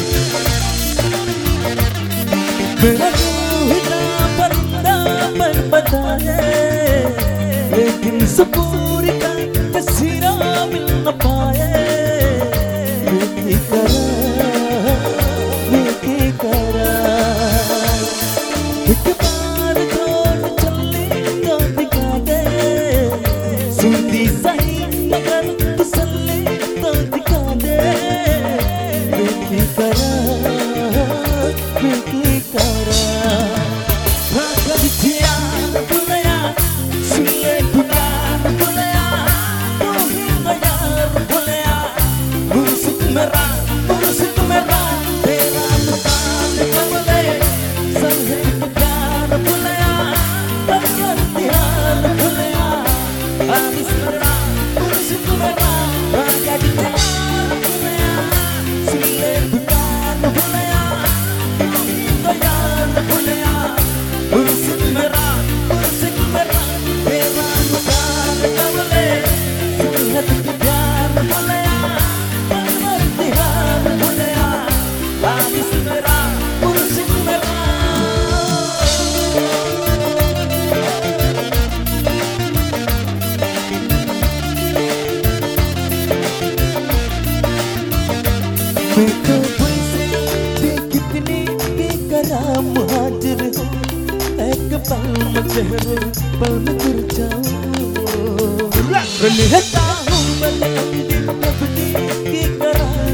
मेरा रूह इतना परिंदा पर बताए, लेकिन सुकून का तस्वीरा मिल न पाए। लेकी करा एक बार छोड़ चलने को दिखा दे, सुनती सही मगर तसल्ली तो दिखा दे। लेकी करा कभी ध्यान बुलाया, सुने पुकार बुलाया, तू ही यार बुलाया। मुर्शिद मेरा तेरा मुकाम कमले, संगे पुकार बुलाया, अगर ध्यान बुलाया। आमिस मेरा मुर्शिद मेरा राजा ध्यान बुलाया, सुने पुकार बुलाया, तू ही यार बुलाया। मुर्शिद मेरा तेरा मुकाम कमले, संगत के प्यार बुलाया, अमर ध्यान बुलाया। आमिस मेरा मुर्शिद मेरा। मैं तो वैसे भी कितनी बेकरार मुहाजिर हूँ, एक पल में चेहरे पल में गिर जाऊं। रहता हूँ मैं तकदीर की तरह,